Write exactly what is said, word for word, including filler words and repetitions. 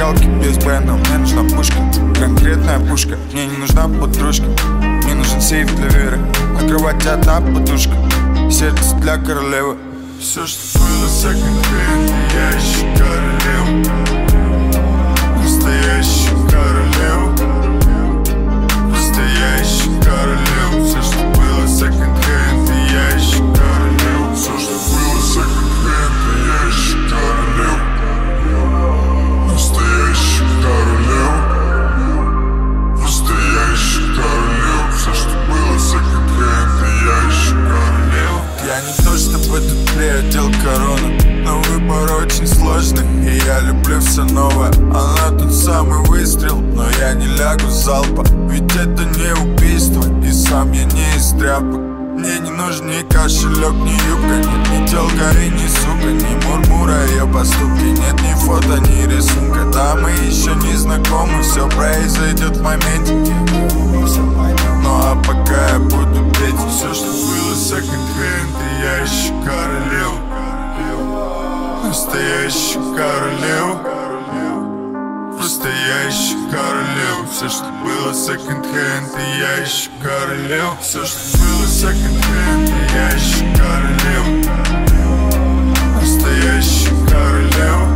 зажигалки без бенда. Мне нужна пушка, конкретная пушка. Мне не нужна подружка, мне нужен сейф для веры. На кровати одна подушка, сердце для королевы. Все, что было секонд-хенд, я ищу королеву. Настоящую королеву. Просто я ищу королеву. Все, что было секонд-хенд, я ищу королеву. Все, что было секонд-хенд, я ищу королеву. Настоящую королеву. Просто я ищу королеву. Все, что было секонд-хенд, я ищу королеву. Я не то чтобы тут приодел корону, но выбор очень сложный, и я люблю все новое. Она тут самый выстрел, но я не лягу с залпа. Ведь это не убийство, и сам я не из тряпок. Мне не нужен ни кошелек, ни юбка, нет ни телка и ни сука, ни мурмура ее поступки, нет ни фото, ни рисунка. Да, мы еще не знакомы, все произойдет в моменте. Ну а пока я буду петь все, что было секонд-хенд, и я ищу королеву. Настоящую королеву. Просто я ищу королеву. Все, что было секонд-хенд, и я ищу королеву. Все, что было секонд-хенд, и я ищу королеву. Настоящую королеву.